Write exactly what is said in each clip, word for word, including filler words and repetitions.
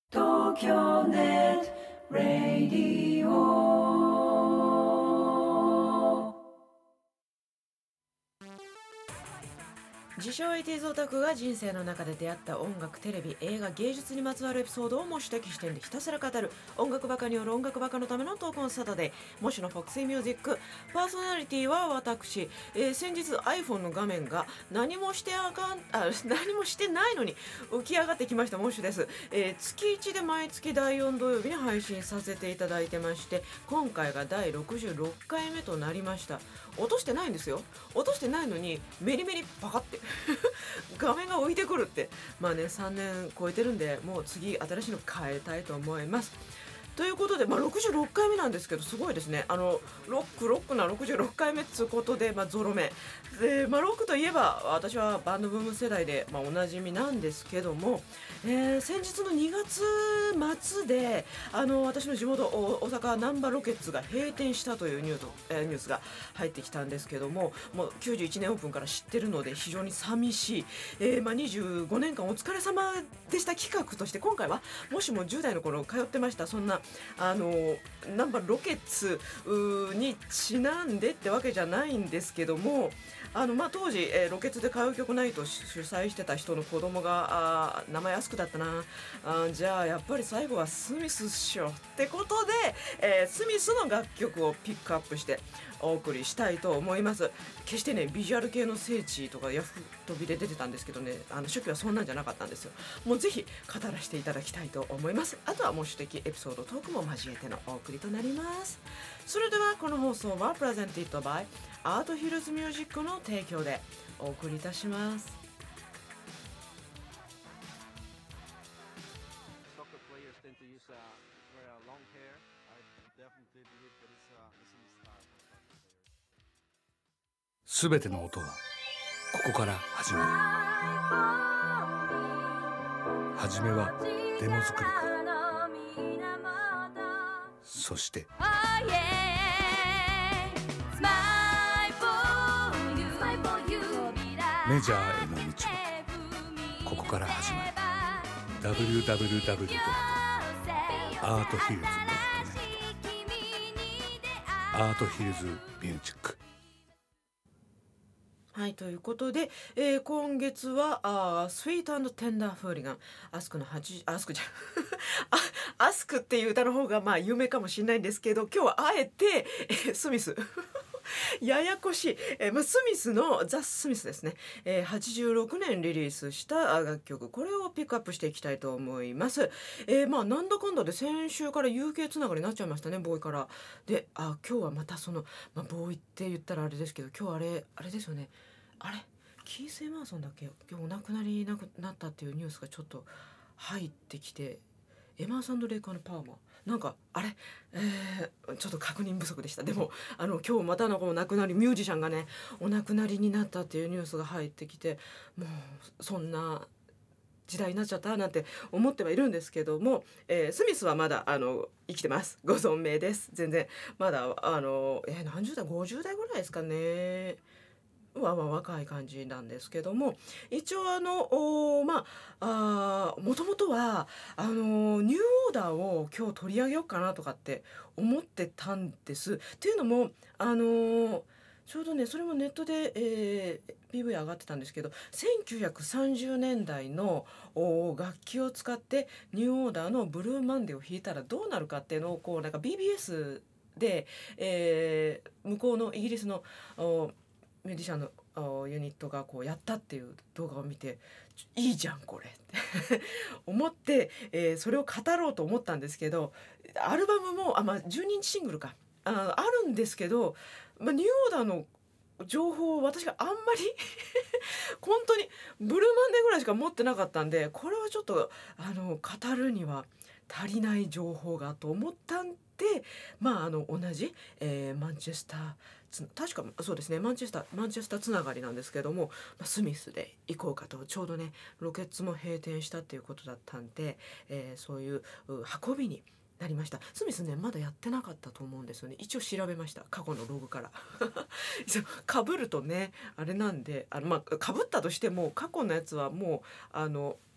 東京ネットラディオ。自称 エイティーズ オタクが人生の中で出会った音楽、テレビ、映画、芸術にまつわるエピソードを模試的視点でひたすら語る音楽バカによる音楽バカのためのトークンサタデー、模試のフォックスイミュージック。パーソナリティは私、えー、先日 iPhone の画面が何もしてあかんあ何もしてないのに浮き上がってきました模試です、えー、月いちで毎月だいよん土曜日に配信させていただいてまして、今回がだいろくじゅうろっかいめとなりました。落としてないんですよ。落としてないのにメリメリパカって画面が浮いてくるって、まあね、さんねん超えてるんで、もう次新しいの変えたいと思います。ということで、まあ、ろくじゅうろっかいめなんですけど、すごいですね。あのロックロックなろくじゅうろっかいめっつうことで、まあ、ゾロ目で、まあ、ロックといえば私はバンドブーム世代で、まあ、おなじみなんですけども、えー、先日のにがつ末であの私の地元お大阪ナンバーロケッツが閉店したというニュース、えーニュースが入ってきたんですけども、もうきゅうじゅういちねんオープンから知ってるので非常に寂しい、えーまあ、にじゅうごねんかんお疲れ様でした企画として、今回はもしもじゅう代の頃通ってましたそんなあのナンバーロケッツにちなんでってわけじゃないんですけども、あの、まあ、当時、えーロケツで歌謡曲ナイトを主催してた人の子供があー名前アスクだったなあ、じゃあやっぱり最後はスミスっしょってことで、えースミスの楽曲をピックアップしてお送りしたいと思います。決してねビジュアル系の聖地とかヤフトビで出てたんですけどね、あの初期はそんなんじゃなかったんですよ。もうぜひ語らせていただきたいと思います。あとは模試的エピソードトークも交えてのお送りとなります。それではこの放送はプレゼンティッドバイアートヒルズミュージックの提供でお送りいたします。 Soccer players tend to use uh, wear uh, long hair. I definitely believe that it's, uh, it's in the style for soccer players. すべての音はここから始まる。はじめはデモ作りから、そしてメジャーへの道もここから始まる。 ダブリューダブリューダブリュー ドットアートヒルズ ドットネット アートヒルズミュージック。 はい、ということで、えー今月はあースイート&テンダーフーリガンアスクのはちアスクじゃんあアスクっていう歌の方がまあ有名かもしれないんですけど、今日はあえて、えースミスややこしい、えーまあ、スミスのザ・スミスですね、えーはちじゅうろくねんリリースしたあ楽曲、これをピックアップしていきたいと思います。えーまあなんだかんだで先週から ユーケー つながりになっちゃいましたね、ボーイから。で、あ今日はまたその、まあ、ボーイって言ったらあれですけど、今日あれあれですよね、あれキース・エマーソンだっけ、今日お亡くなりになくなったっていうニュースがちょっと入ってきて、エマーソン・レイカーのパーマなんかあれ、えーちょっと確認不足でした。でもあの今日またのお亡くなりミュージシャンがねお亡くなりになったっていうニュースが入ってきて、もうそんな時代になっちゃったなんて思ってはいるんですけども、えースミスはまだあの生きてます。ご存命です。全然まだあの、えー何十代ごじゅう代ぐらいですかねはまあ若い感じなんですけども、一応あのおーまあもともとはあのニューオーダーを今日取り上げようかなとかって思ってたんです。っていうのもあのちょうどねそれもネットで、えー ピーブイ 上がってたんですけど、せんきゅうひゃくさんじゅうねんだいのお楽器を使ってニューオーダーのブルーマンデーを弾いたらどうなるかっていうのをこうなんか ビービーエス で、えー向こうのイギリスのおミュージシャンのあユニットがこうやったっていう動画を見て、ちょいいじゃんこれって思って、えーそれを語ろうと思ったんですけど、アルバムもあ、まあ、じゅうにインチシングルかああるんですけど、まあ、ニューオーダーの情報を私があんまり本当にブルーマンデーぐらいしか持ってなかったんで、これはちょっとあの語るには足りない情報がと思ったんで、まああの同じ、えーマンチェスターつ確かそうですねマンチェスターマンチェスターつながりなんですけども、まあ、スミスで行こうかと。ちょうどねロケッツも閉店したっていうことだったんで、えーそういうう運びになりました。スミスねまだやってなかったと思うんですよね。一応調べました過去のログからかぶるとねあれなんで、あのまあかぶったとしても過去のやつはもうあの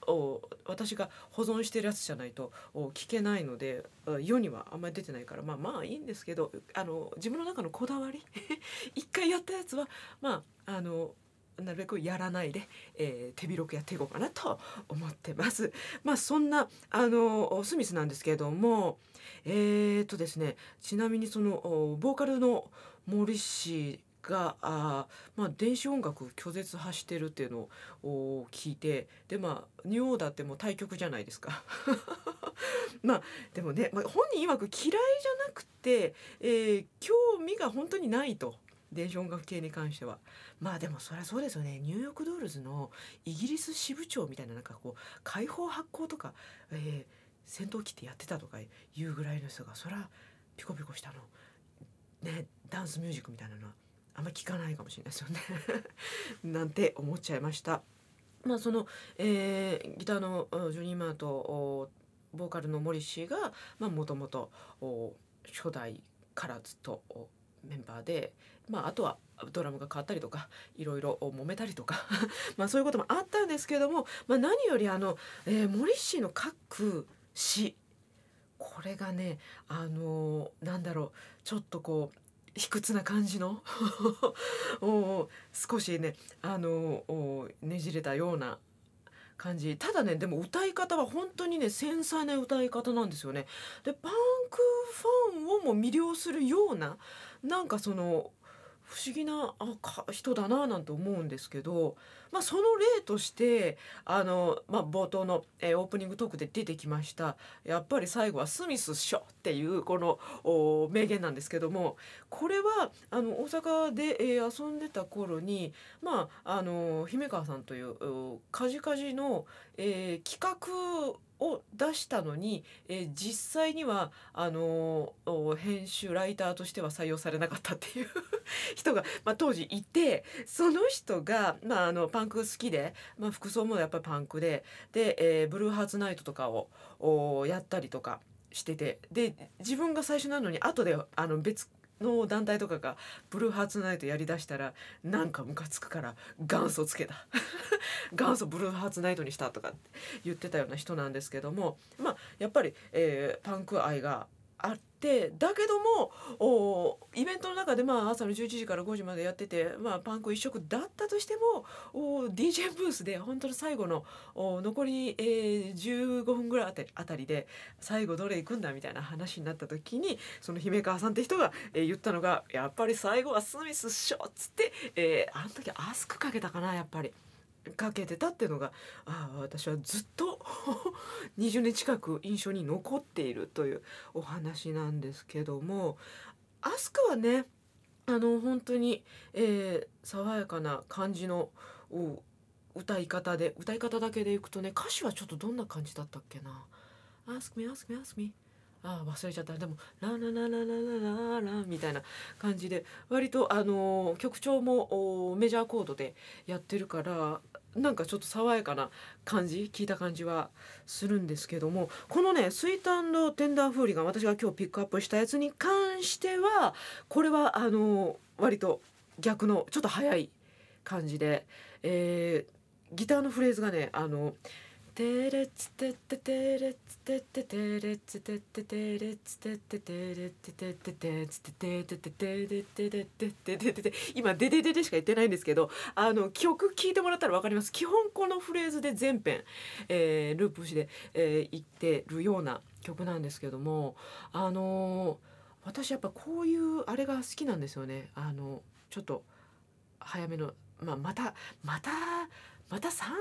お私が保存してるやつじゃないとお聞けないので世にはあんまり出てないからまあまあいいんですけど、あの自分の中のこだわり一回やったやつはまああのなるべくやらないで、えー手広くやっていこうかなと思ってます。まあそんなあのスミスなんですけれども、えーとですね、ちなみにそのおボーカルのモリッシーがあー、まあ、電子音楽拒絶派してるっていうのをお聞いて、でまあニューオーダーってもう対極じゃないですか。まあでもね、まあ、本人曰く嫌いじゃなくて、えー興味が本当にないと。電子音楽系に関してはまあでもそりゃそうですよね。ニューヨークドールズのイギリス支部長みたいななんかこう解放発行とか、えー戦闘機ってやってたとかいうぐらいの人がそりゃピコピコしたのね、ダンスミュージックみたいなのはあんまり聞かないかもしれないですよねなんて思っちゃいました。まあその、えーギターのおジョニー・マーとおボーカルのモリッシーがもともと初代からずっとおメンバーで、まあ、あとはドラムが変わったりとかいろいろ揉めたりとかまあそういうこともあったんですけれども、まあ、何よりあの、えーモリッシーの書く詩、これがねあのなんだろう、ちょっとこう卑屈な感じのお少しねあのおねじれたような感じ。ただねでも歌い方は本当にね繊細な歌い方なんですよね。でパンクファンをも魅了するようななんかその不思議なあか人だななんて思うんですけど、まあ、その例としてあの、まあ、冒頭の、えーオープニングトークで出てきましたやっぱり最後はスミスっしょっていうこのお名言なんですけども、これはあの大阪で、えー遊んでた頃に、まあ、あの姫川さんというおカジカジの、えー企画を出したのに、えー実際にはあのお編集ライターとしては採用されなかったっていう人が、まあ、当時いて、その人が、まあ、あのパンク好きで、まあ、服装もやっぱりパンクでで、えーブルーハーツナイトとかをおやったりとかしてて、で自分が最初なのに後であの別の団体とかがブルーハーツナイトやりだしたらなんかムカつくから元祖つけた元祖ブルーハーツナイトにしたとかって言ってたような人なんですけども、まあやっぱり、えーパンク愛があってだけどもおイベントの中でまあ朝のじゅういちじからごじまでやってて、まあ、パンク一色だったとしてもお ディージェー ブースで本当の最後のお残り、えーじゅうごふんぐらいあたりあたりで最後どれ行くんだみたいな話になった時にその姫川さんって人が、えー言ったのがやっぱり最後はスミスっしょっつって、えーあの時アスクかけたかなやっぱり。かけてたっていうのがああ私はずっとにじゅうねん近く印象に残っているというお話なんですけども、アスクはねあの本当に、えー爽やかな感じのお歌い方で歌い方だけでいくとね、歌詞はちょっとどんな感じだったっけな。 Ask me ask me ask me ああ忘れちゃった。でもララララララララみたいな感じで割とあのー曲調もおメジャーコードでやってるからなんかちょっと爽やかな感じ聞いた感じはするんですけども、このねスイート&テンダーフーリガン私が今日ピックアップしたやつに関してはこれはあの割と逆のちょっと早い感じで、えーギターのフレーズがねあのテレツテテテレツテテテレツテテテレツテテテレツテテテツテテテテテレテテテテテテ今デデデデしか言ってないんですけど、あの曲聴いてもらったら分かります。基本このフレーズで全編、えーループしてえー言ってるような曲なんですけども、あのー私やっぱこういうあれが好きなんですよね。あのちょっと早めの、まあ、またまたまた 3,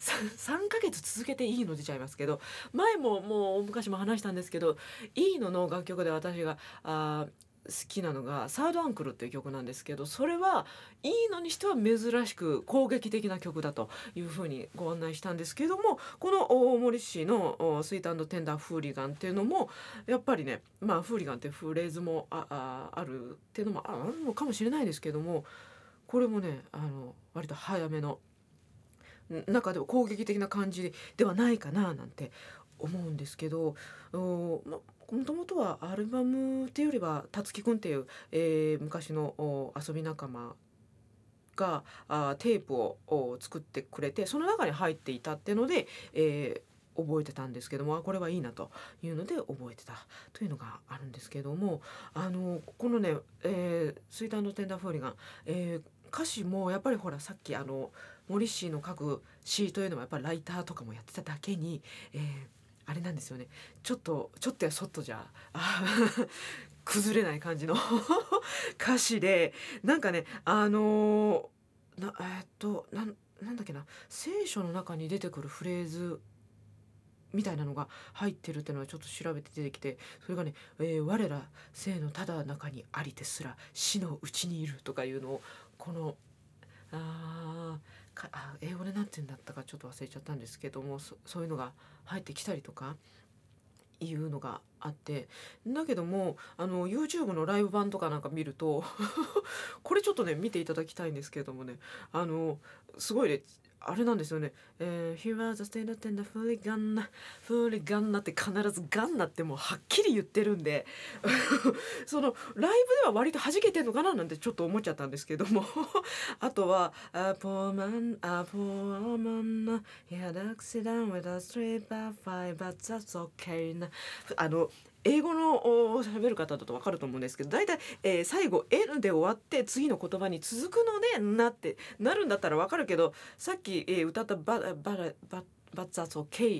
3ヶ月続けていいの出ちゃいますけど、前ももう昔も話したんですけどいいのの楽曲で私があ好きなのがサードアンクルっていう曲なんですけど、それはいいのにしては珍しく攻撃的な曲だというふうにご案内したんですけども、この大森氏のスイート&テンダーフーリガンっていうのもやっぱりね、まあフーリガンってフレーズも あ, あ, あるっていうのもあるのかもしれないですけども、これもねあの割と早めの中では攻撃的な感じではないかななんて思うんですけど、もともとはアルバムっていうよりはたつきくんっていう、えー昔のお遊び仲間があテープをを作ってくれて、その中に入っていたっていうので、えー覚えてたんですけども、あこれはいいなというので覚えてたというのがあるんですけども、あのこのね、えースイート&テンダーフーリガン、えー歌詞もやっぱりほらさっきあのモリッシーの書く詩というのはやっぱりライターとかもやってただけに、えーあれなんですよね、ちょっとちょっとやそっとじゃあ崩れない感じの歌詞で、なんかねあのーなえーっとなんなんだっけな、聖書の中に出てくるフレーズみたいなのが入ってるっていうのはちょっと調べて出てきて、それがね、えー我ら生のただ中にありてすら死のうちにいるとかいうのを、このあーかあ英語で何て言うんだったかちょっと忘れちゃったんですけども、そそういうのが入ってきたりとかいうのがあって、だけどもあの YouTube のライブ版とかなんか見るとこれちょっとね見ていただきたいんですけれどもね、あのすごいねあれなんですよね。えー、He was a stand up and a fully gun, fully gun って必ずガンナってもうはっきり言ってるんでそのライブでは割と弾けてんのかななんてちょっと思っちゃったんですけどもあとは A poor man, a poor man, he had an accident with a street by five, but that's okay な、あの英語のお喋る方だと分かると思うんですけど、だいたい、えー最後 N で終わって次の言葉に続くのでなってなるんだったら分かるけど、さっき、えー歌ったババババBut that's okay.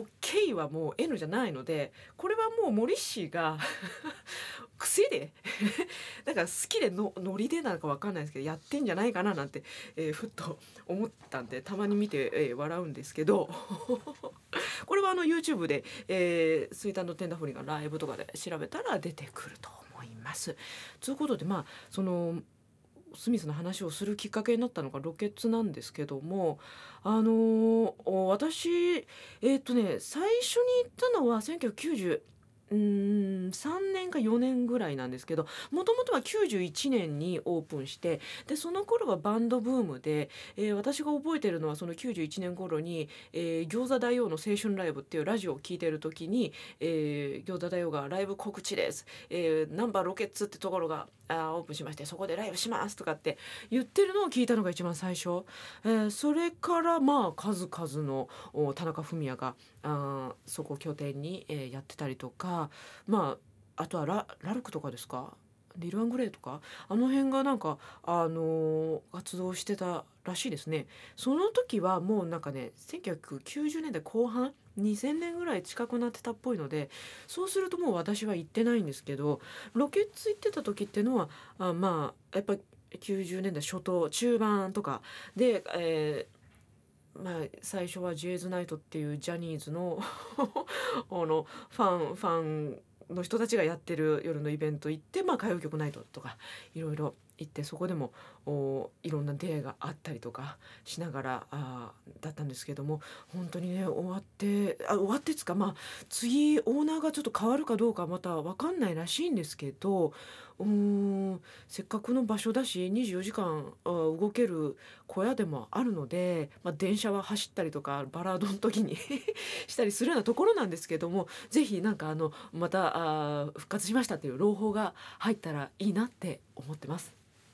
OK はもう N じゃないので、これはもうモリッシーが癖でだから好きでのノリでなのか分かんないですけどやってんじゃないかななんて、えーふっと思ったんでたまに見て、えー笑うんですけどこれはあの YouTube で、えー、スイート&テンダーフーリがライブとかで調べたら出てくると思います。ということで、まあそのスミスの話をするきっかけになったのがロケッツなんですけども、あのーお私えーっとね最初に行ったのはせんきゅうひゃくきゅうじゅううーんさんねんかよねんぐらいなんですけど、もともとはきゅうじゅういちねんにオープンして、でその頃はバンドブームで、えー私が覚えてるのはそのきゅうじゅういちねん頃に、えー餃子大王の青春ライブっていうラジオを聞いてる時に、えー餃子大王がライブ告知です、えーナンバーロケッツってところがあーオープンしまして、そこでライブしますとかって言ってるのを聞いたのが一番最初、えーそれからまあ数々のお田中文也があーそこを拠点に、えーやってたりとか、まああとはララルクとかですか、リル・アングレイとかあの辺がなんかあのー活動してたらしいですね。その時はもうなんかねせんきゅうひゃくきゅうじゅうねんだいこう半にせんねんぐらい近くなってたっぽいので、そうするともう私は行ってないんですけど、ロケッツ行ってた時っていうのはあまあやっぱりきゅうじゅうねんだい初頭中盤とかで、えーまあ、最初はジェイズナイトっていうジャニーズのあのファンファンの人たちがやってる夜のイベント行って、まあ、歌謡曲ナイトとかいろいろ行って、そこでもおいろんな出会いがあったりとかしながらあだったんですけども、本当にね終わってあ終わってつかまあ次オーナーがちょっと変わるかどうかまた分かんないらしいんですけど、うーんせっかくの場所だしにじゅうよじかんあ動ける小屋でもあるので、まあ、電車は走ったりとかバラードの時にしたりするようなところなんですけども、ぜひなんかあのまたあ復活しましたっていう朗報が入ったらいいなって思ってます。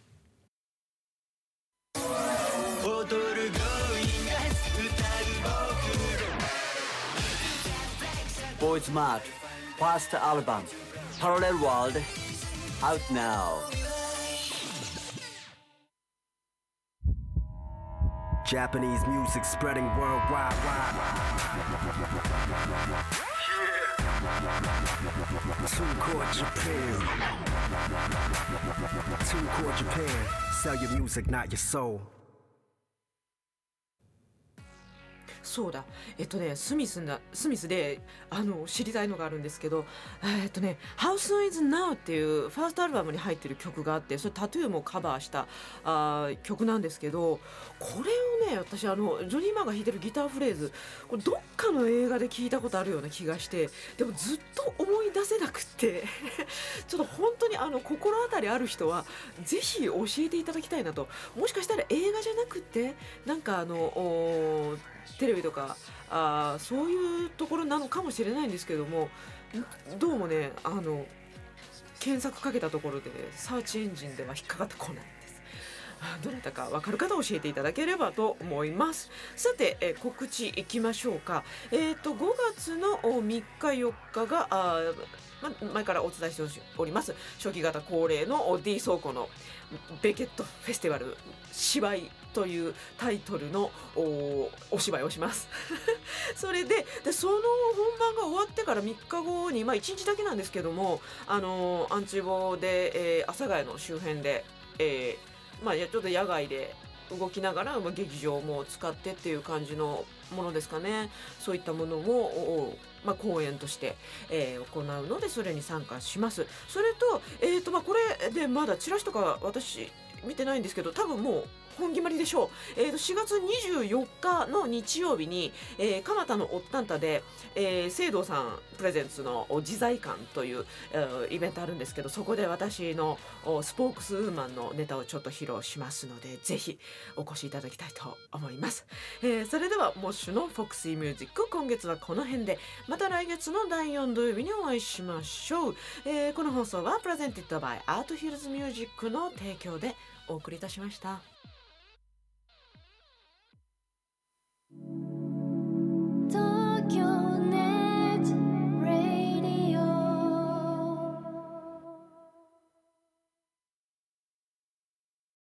ボーイズマートファーストアルバム Parallel World out now. Japanese music spreading worldwide. TuneCore Japan. TuneCore Japan. Sell your music, not your soul. そうだえっとねスミスなスミスであの知りたいのがあるんですけど、えっとね How Soon Is Now っていうファーストアルバムに入ってる曲があって、それタトゥーもカバーしたあー曲なんですけど、これをね私あのジョニー・マーが弾いてるギターフレーズ、これどっかの映画で聞いたことあるような気がして、でもずっと思い出せなくってちょっと本当にあの心当たりある人はぜひ教えていただきたいなと。もしかしたら映画じゃなくてなんかあのおテレビとかあそういうところなのかもしれないんですけども、どうもねあの検索かけたところでサーチエンジンでは引っかかってこないんです。 どなたか分かる方教えていただければと思います。さて、えー告知いきましょうか。えー、とごがつのおみっかよっかがあーま前からお伝えしております初期型恒例の D 倉庫のベケットフェスティバル芝居というタイトルの お, お芝居をしますそれででその本番が終わってからみっかごに、まあ、いちにちだけなんですけども、あのアンチボで、えー、阿佐ヶ谷の周辺で、えーまあ、ちょっと野外で動きながら、まあ、劇場も使ってっていう感じのものですかね。そういったものを、まあ、公演として、えー行うのでそれに参加します。それと,、えーとまあ、これでまだチラシとか私見てないんですけど、多分もう本決まりでしょう。えー、としがつにじゅうよっかの日曜日に、えー、蒲田のおったんたで、えー、聖堂さんプレゼンツの自在館という、えーイベントあるんですけど、そこで私のおスポークスウーマンのネタをちょっと披露しますので、ぜひお越しいただきたいと思います。えーそれではモッシュのフォクシーミュージック、今月はこの辺で、また来月のだいよん土曜日にお会いしましょう。えーこの放送はプレゼンティッドバイアートヒルズミュージックの提供でお送りいたしました。